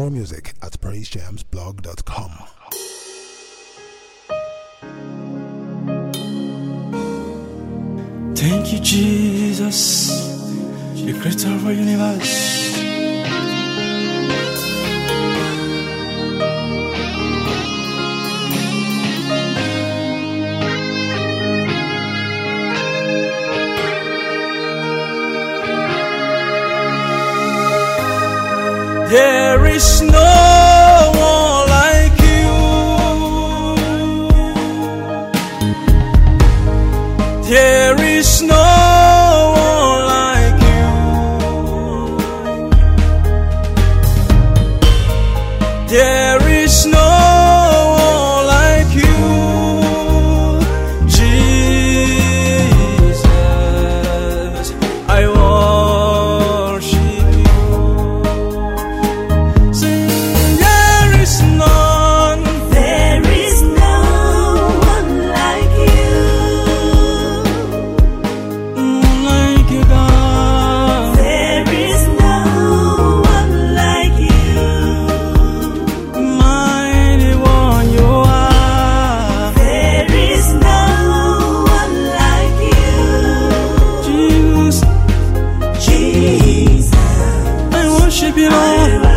more music at praisejamsblog.com. Thank you, Jesus, the creator of our universe. There is no one like you. There is no one like you. There is no one like you, Jesus. I worship you. There is no one like you. Like you, God. There is no one like you. Mighty one you are. There is no one like you. Jesus, I worship you, Lord.